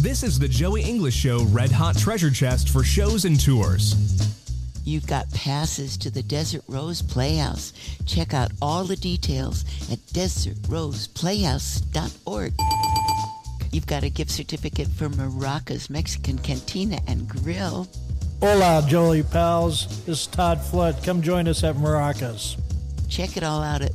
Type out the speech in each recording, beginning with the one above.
This is the Joey English Show Red Hot Treasure Chest for shows and tours. You've got passes to the Desert Rose Playhouse. Check out all the details at desertroseplayhouse.org. You've got a gift certificate for Maracas Mexican Cantina and Grill. Hola, Joey pals. This is Todd Flood. Come join us at Maracas. Check it all out at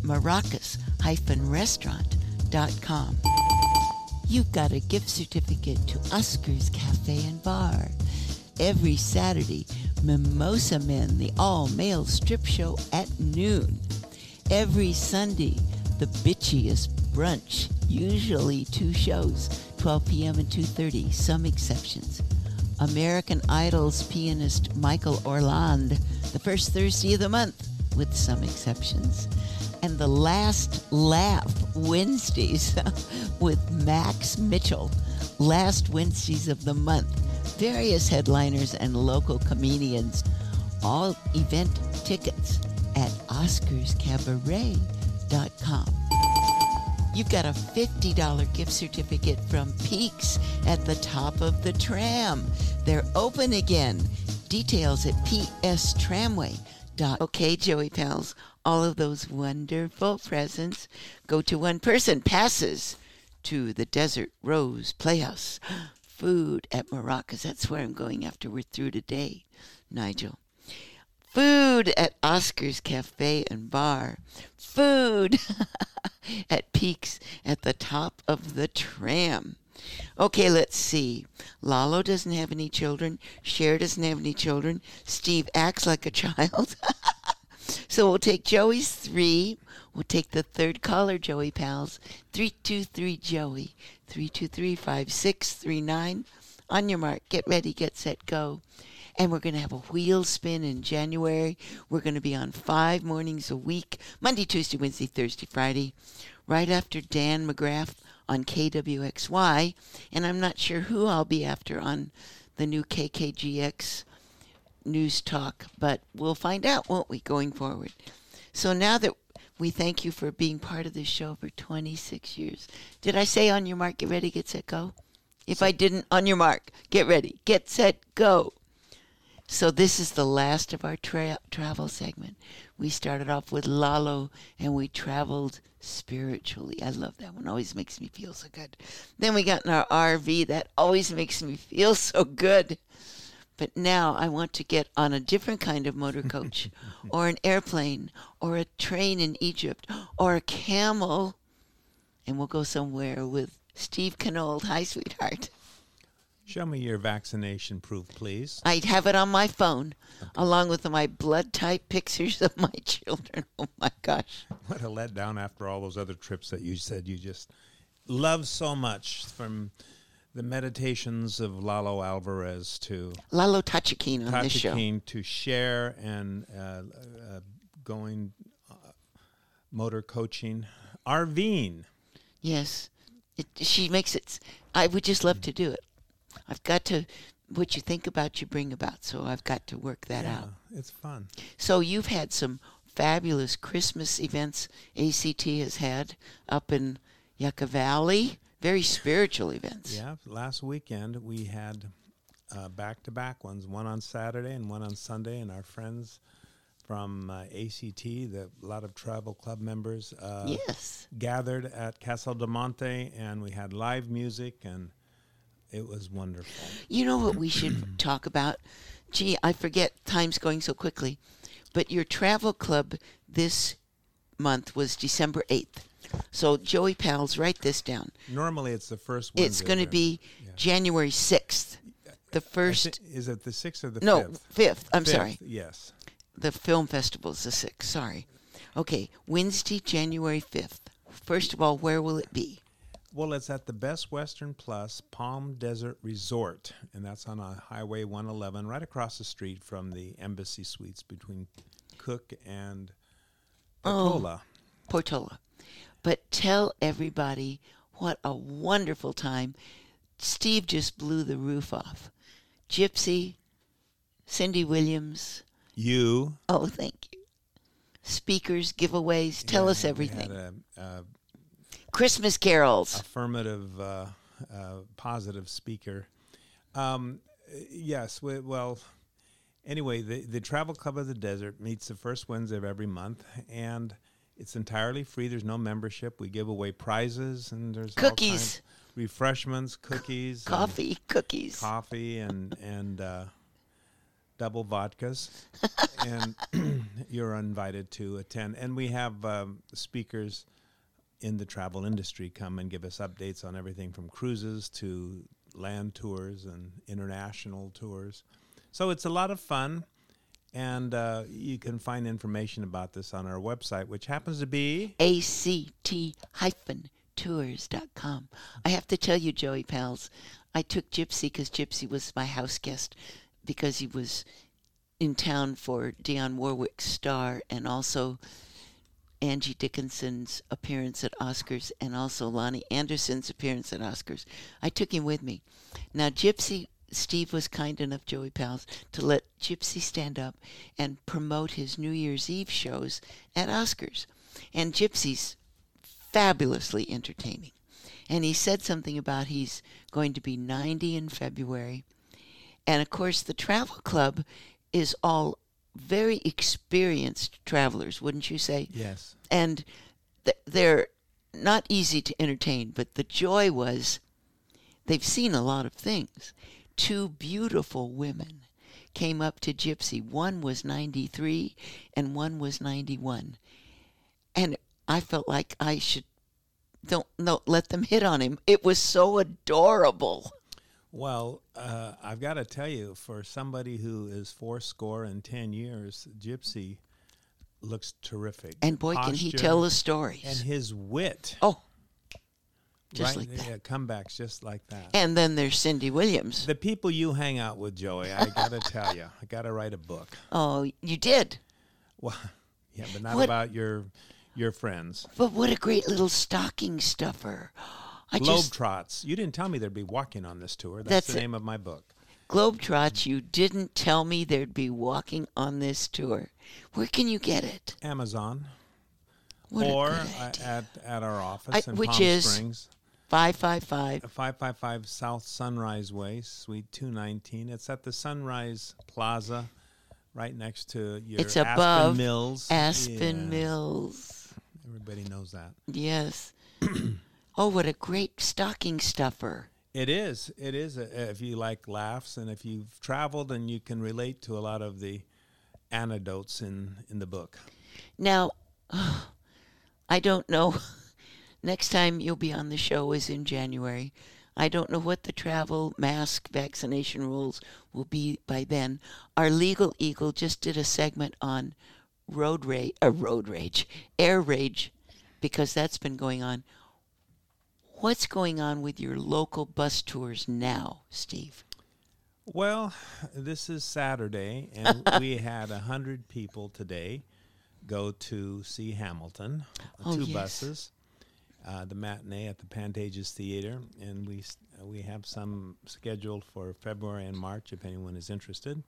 maracas-restaurant.com. You've got a gift certificate to Oscar's Cafe and Bar. Every Saturday, Mimosa Men, the all-male strip show at noon. Every Sunday, the bitchiest brunch, usually 2 shows, 12 p.m. and 2:30, some exceptions. American Idol's pianist Michael Orland, the first Thursday of the month, with some exceptions. And the Last Laugh Wednesdays with Max Mitchell, last Wednesdays of the month. Various headliners and local comedians. All event tickets at oscarscabaret.com. You've got a $50 gift certificate from Peaks at the top of the tram. They're open again. Details at pstramway.com. Okay, Joey pals, all of those wonderful presents go to one person. Passes to the Desert Rose Playhouse. Food at Maracas. That's where I'm going after we're through today, Nigel. Food at Oscar's Cafe and Bar. Food at Peaks at the top of the tram. Okay, let's see. Lalo doesn't have any children. Cher doesn't have any children. Steve acts like a child. So we'll take Joey's 3. We'll take the third caller, Joey pals. 323-JOEY. 323-5639. On your mark. Get ready, get set, go. And we're going to have a wheel spin in January. We're going to be on 5 mornings a week. Monday, Tuesday, Wednesday, Thursday, Friday. Right after Dan McGrath on KWXY. And I'm not sure who I'll be after on the new KKGX News Talk. But we'll find out, won't we, going forward. So now that we thank you for being part of this show for 26 years. Did I say on your mark, get ready, get set, go? If I didn't, on your mark, get ready, get set, go. So this is the last of our travel segment. We started off with Lalo, and we traveled spiritually. I love that one. Always makes me feel so good. Then we got in our RV. That always makes me feel so good. But now I want to get on a different kind of motor coach or an airplane or a train in Egypt or a camel. And we'll go somewhere with Steve Knoll. Hi, sweetheart. Show me your vaccination proof, please. I have it on my phone, along with my blood type pictures of my children. Oh, my gosh. What a letdown after all those other trips that you said you just love so much, from the meditations of Lalo Alvarez to Lalo Tachikine on this show. Tachikine to Cher and going motor coaching. Arvine. Yes. She makes it. I would just love to do it. I've got to, what you think about, you bring about. So I've got to work that out. It's fun. So you've had some fabulous Christmas events ACT has had up in Yucca Valley. Very spiritual events. Yeah, last weekend we had back-to-back ones, one on Saturday and one on Sunday, and our friends from ACT, a lot of travel club members, gathered at Castle de Monte, and we had live music, and it was wonderful. You know what we should talk about? Gee, I forget, time's going so quickly, but your travel club this month was December 8th. So, Joey pals, write this down. Normally, it's the first Wednesday. It's going to be January 6th. The first... Is it the 6th or the 5th? No, 5th. I'm sorry. Yes. The film festival is the 6th. Sorry. Okay, Wednesday, January 5th. First of all, where will it be? Well, it's at the Best Western Plus Palm Desert Resort, and that's on Highway 111, right across the street from the Embassy Suites between Cook and Portola. Portola. But tell everybody what a wonderful time. Steve just blew the roof off. Gypsy, Cindy Williams. You. Oh, thank you. Speakers, giveaways. Tell us everything. We had Christmas carols. Affirmative positive speaker. Yes, well, anyway, the Travel Club of the Desert meets the first Wednesday of every month, and it's entirely free. There's no membership. We give away prizes, and there's cookies, all kinds, refreshments, cookies, coffee, cookies, coffee, and double vodkas, and you're invited to attend. And we have speakers in the travel industry come and give us updates on everything from cruises to land tours and international tours. So it's a lot of fun, and you can find information about this on our website, which happens to be ACT-tours.com. I have to tell you, Joey Pals, I took Gypsy because Gypsy was my house guest because he was in town for Dionne Warwick's Star and also Angie Dickinson's appearance at Oscars and also Lonnie Anderson's appearance at Oscars. I took him with me. Now, Gypsy, Steve was kind enough, Joey Pals, to let Gypsy stand up and promote his New Year's Eve shows at Oscars. And Gypsy's fabulously entertaining. And he said something about he's going to be 90 in February. And, of course, the Travel Club is all very experienced travelers, wouldn't you say? Yes. And they're not easy to entertain, but the joy was they've seen a lot of things. Two beautiful women came up to Gypsy. One was 93 and one was 91. And I felt like I should don't let them hit on him. It was so adorable. Well, I've got to tell you, for somebody who is 80 years, Gypsy looks terrific. And boy, can he tell a story. And his wit. Oh, just right, like that. Yeah, comebacks just like that. And then there's Cindy Williams. The people you hang out with, Joey, I got to tell you, I got to write a book. Oh, you did? Well, yeah, but not about your friends. But what a great little stocking stuffer. Globetrots. You didn't tell me there'd be walking on this tour. That's the name of my book. Globetrots, you didn't tell me there'd be walking on this tour. Where can you get it? Amazon. What or a good idea. at our office in which Palm is Springs. 555 South Sunrise Way, Suite 219. It's at the Sunrise Plaza, right next to your it's above Aspen Mills. Aspen Mills. Everybody knows that. Yes. Oh, what a great stocking stuffer. It is. It is. If you like laughs and if you've traveled and you can relate to a lot of the anecdotes in the book. Now, I don't know. Next time you'll be on the show is in January. I don't know what the travel mask vaccination rules will be by then. Our Legal Eagle just did a segment on air rage, because that's been going on. What's going on with your local bus tours now, Steve? Well, this is Saturday, and we had 100 people today go to see Hamilton, two buses, the matinee at the Pantages Theater, and we have some scheduled for February and March if anyone is interested.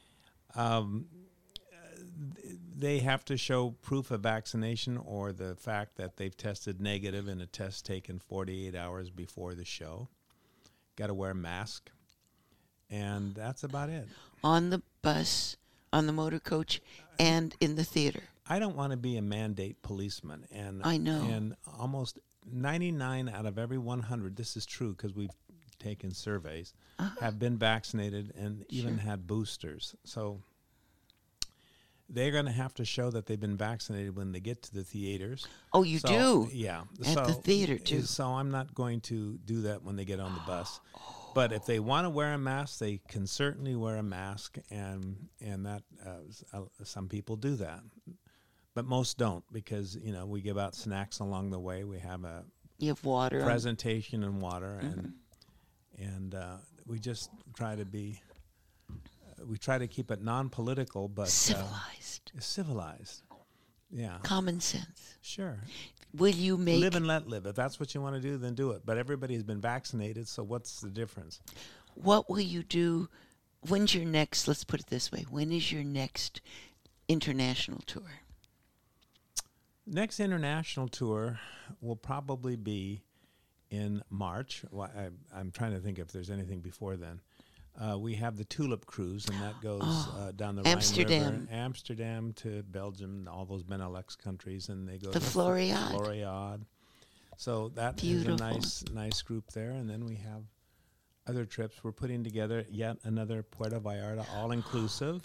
They have to show proof of vaccination or the fact that they've tested negative in a test taken 48 hours before the show. Got to wear a mask, and that's about it. On the bus, on the motor coach, and in the theater. I don't want to be a mandate policeman, and I know. And almost 99 out of every 100, this is true because we've taken surveys, have been vaccinated and even had boosters. So they're going to have to show that they've been vaccinated when they get to the theaters. Oh, you do? Yeah. At the theater, too. So I'm not going to do that when they get on the bus. But if they want to wear a mask, they can certainly wear a mask, and that some people do that. But most don't, because, we give out snacks along the way. We have you have water, presentation and water, and we just try to be... we try to keep it non-political, but civilized. Civilized, yeah. Common sense. Sure. Will you make live and let live? If that's what you want to do, then do it. But everybody has been vaccinated, so what's the difference? What will you do? When's your next? Let's put it this way: when is your next international tour? Next international tour will probably be in March. Well, I'm trying to think if there's anything before then. We have the Tulip Cruise, and that goes down the Amsterdam. Rhine River, Amsterdam to Belgium, all those Benelux countries, and they go The to Floriade. Floriade. So that Beautiful. is a nice group there, and then we have other trips. We're putting together yet another Puerto Vallarta all-inclusive.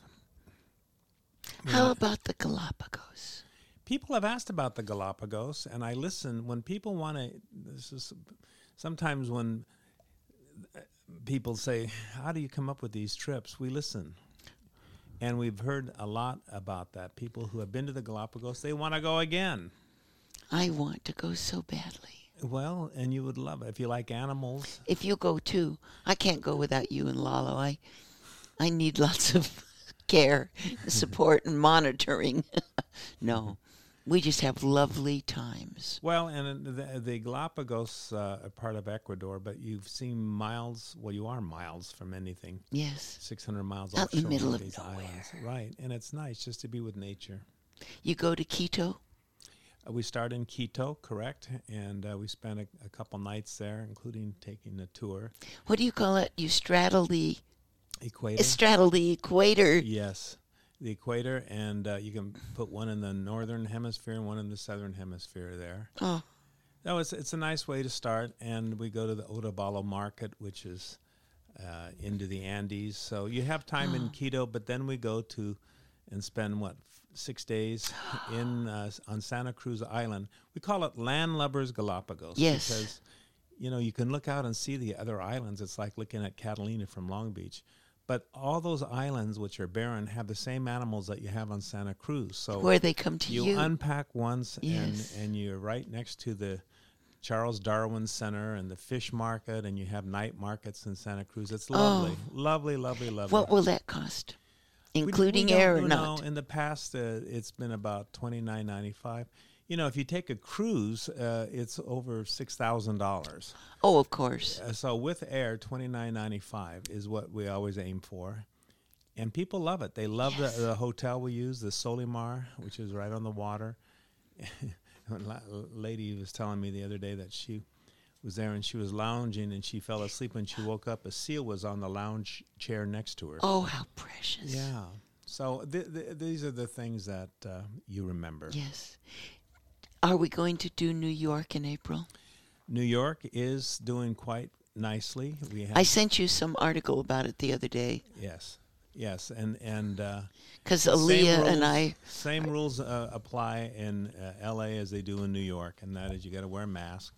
How about the Galapagos? People have asked about the Galapagos, and I listen when people want to. This is sometimes when people say, "How do you come up with these trips?" We listen, and we've heard a lot about that. People who have been to the Galapagos, they want to go again. I want to go so badly. Well, and you would love it if you like animals. If you go too, I can't go without you and Lalo. I need lots of care, support, and monitoring. No, we just have lovely times. Well, and the Galapagos are part of Ecuador, but you've seen miles. Well, you are miles from anything. Yes. 600 miles out in the offshore middle of these nowhere. islands, right? And it's nice just to be with nature. You go to Quito? We start in Quito, correct, and we spent a couple nights there, including taking a tour. What do you call it? You straddle the Equator. Straddle the equator. Yes, the equator, and you can put one in the northern hemisphere and one in the southern hemisphere there. Oh, No, it's a nice way to start, and we go to the Otavalo market, which is into the Andes. So you have time in Quito, but then we go to and spend 6 days in on Santa Cruz Island. We call it Landlubbers Galapagos. Yes. Because you can look out and see the other islands. It's like looking at Catalina from Long Beach. But all those islands, which are barren, have the same animals that you have on Santa Cruz. So where they come to you. You unpack once, Yes. and you're right next to the Charles Darwin Center and the fish market, and you have night markets in Santa Cruz. It's lovely, lovely, lovely, lovely. What will that cost? Including we don't air or know. not? In the past, it's been about $29.95. If you take a cruise, it's over $6,000. Oh, of course. So with air, $29.95 is what we always aim for. And people love it. They love the hotel we use, the Solimar, which is right on the water. A lady was telling me the other day that she was there and she was lounging and she fell asleep. When she woke up, a seal was on the lounge chair next to her. Oh, how precious. Yeah. So these are the things that you remember. Yes. Are we going to do New York in April? New York is doing quite nicely. I sent you some article about it the other day. Yes, and because Aaliyah and I same rules apply in L.A. as they do in New York, and that is you got to wear a mask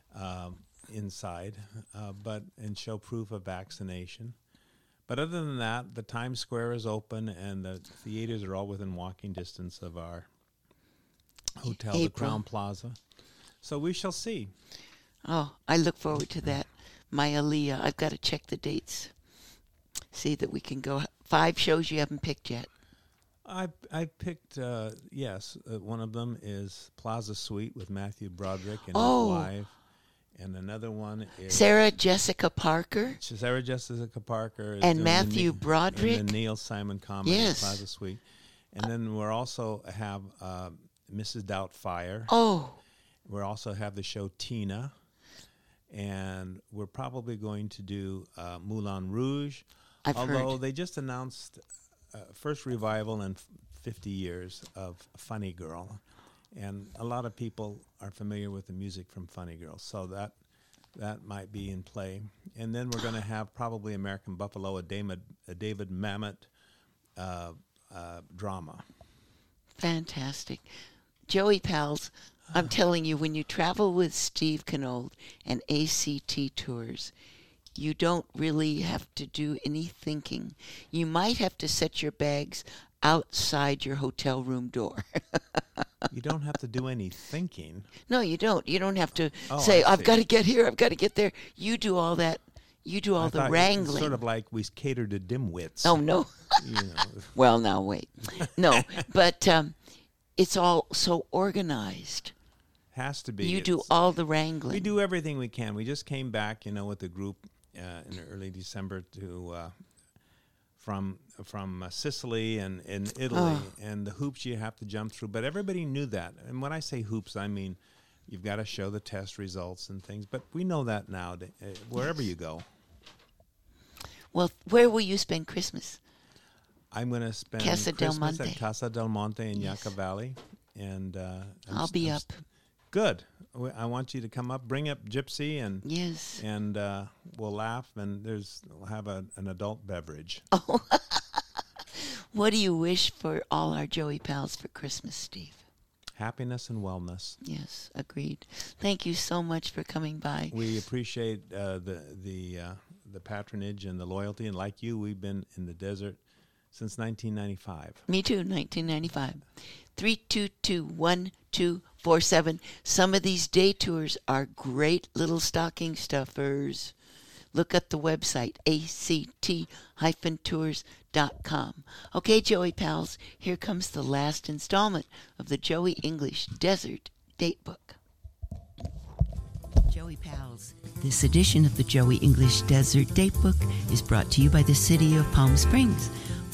inside, and show proof of vaccination. But other than that, the Times Square is open, and the theaters are all within walking distance of our hotel, the Crown Plaza. So we shall see. Oh, I look forward to that. My Aaliyah, I've got to check the dates. See that we can go. 5 shows you haven't picked yet. I picked, yes. One of them is Plaza Suite with Matthew Broderick and his wife. And another one is Sarah Jessica Parker. Sarah Jessica Parker. Is and Matthew Broderick. And the Neil Simon comedy, Plaza Suite. And then we'll also have Mrs. Doubtfire. Oh. We'll also have the show Tina. And we're probably going to do Moulin Rouge. Although they just announced first revival in 50 years of Funny Girl. And a lot of people are familiar with the music from Funny Girl. So that might be in play. And then we're going to have probably American Buffalo, a David Mamet drama. Fantastic. Joey Pals, I'm telling you, when you travel with Steve Knold and ACT Tours, you don't really have to do any thinking. You might have to set your bags outside your hotel room door. You don't have to do any thinking. No, you don't. You don't have to say, I've got to get here, I've got to get there. You do all that. You do all the wrangling. Sort of like we cater to dimwits. Oh, no. Well, now, wait. No, but it's all so organized. Has to be. You do all the wrangling. We do everything we can. We just came back, with the group in early December from Sicily and Italy, and the hoops you have to jump through. But everybody knew that. And when I say hoops, I mean you've got to show the test results and things. But we know that now, wherever you go. Well, where will you spend Christmas? I'm going to spend Casa del Christmas Monte. at Casa del Monte in Yes. Yucca Valley. And I'll be up. Good. I want you to come up. Bring up Gypsy, and Yes. and we'll laugh, and we'll have an adult beverage. Oh. What do you wish for all our Joey pals for Christmas, Steve? Happiness and wellness. Yes, agreed. Thank you so much for coming by. We appreciate the patronage and the loyalty, and like you, we've been in the desert since 1995. Me too, 1995. 322-1247. Some of these day tours are great little stocking stuffers. Look at the website, act-tours.com. Okay, Joey pals, here comes the last installment of the Joey English Desert Datebook. Joey pals, this edition of the Joey English Desert Datebook is brought to you by the City of Palm Springs,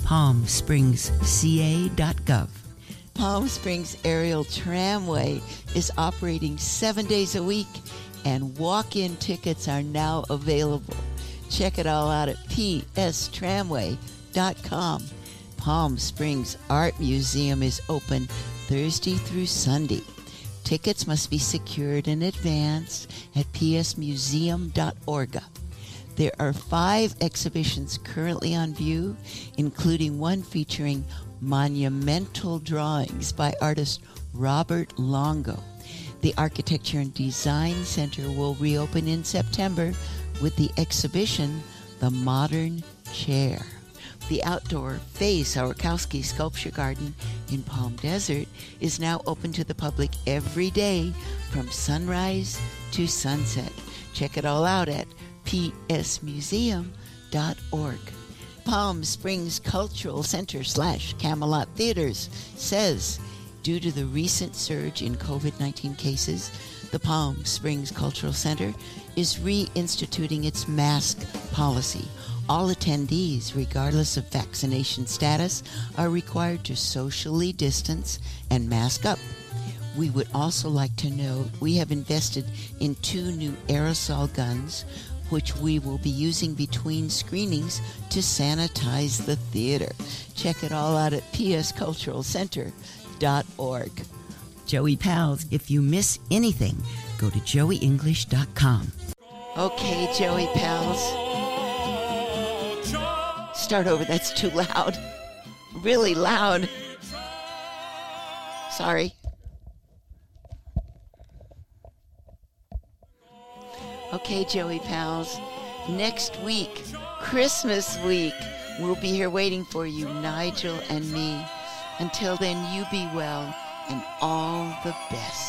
palmspringsca.gov. Palm Springs Aerial Tramway is operating 7 days a week, and walk-in tickets are now available. Check it all out at pstramway.com. Palm Springs Art Museum is open Thursday through Sunday. Tickets must be secured in advance at psmuseum.org. There are 5 exhibitions currently on view, including one featuring monumental drawings by artist Robert Longo. The Architecture and Design Center will reopen in September with the exhibition The Modern Chair. The outdoor Faye Saurkowski Sculpture Garden in Palm Desert is now open to the public every day from sunrise to sunset. Check it all out at psmuseum.org. Palm Springs Cultural Center / Camelot Theaters says, due to the recent surge in COVID-19 cases, the Palm Springs Cultural Center is reinstituting its mask policy. All attendees, regardless of vaccination status, are required to socially distance and mask up. We would also like to note we have invested in 2 new aerosol guns, which we will be using between screenings to sanitize the theater. Check it all out at psculturalcenter.org. Joey pals, if you miss anything, go to joeyenglish.com. Okay, Joey pals. Start over, that's too loud. Really loud. Sorry. Okay, Joey pals. Next week, Christmas week, we'll be here waiting for you, Nigel and me. Until then, you be well and all the best.